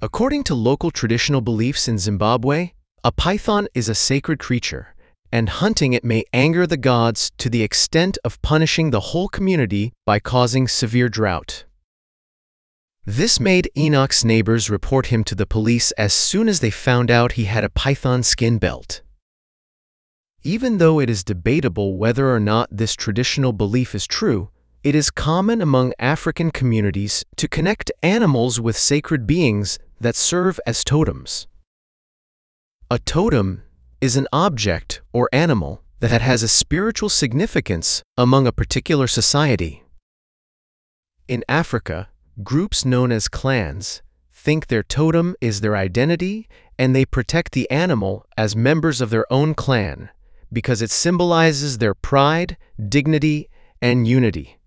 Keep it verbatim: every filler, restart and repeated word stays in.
According to local traditional beliefs in Zimbabwe, a python is a sacred creature, and hunting it may anger the gods to the extent of punishing the whole community by causing severe drought. This made Enoch's neighbors report him to the police as soon as they found out he had a python skin belt. Even though it is debatable whether or not this traditional belief is true, it is common among African communities to connect animals with sacred beings that serve as totems. A totem is an object or animal that has a spiritual significance among a particular society. In Africa, groups known as clans think their totem is their identity, and they protect the animal as members of their own clan because it symbolizes their pride, dignity, and unity.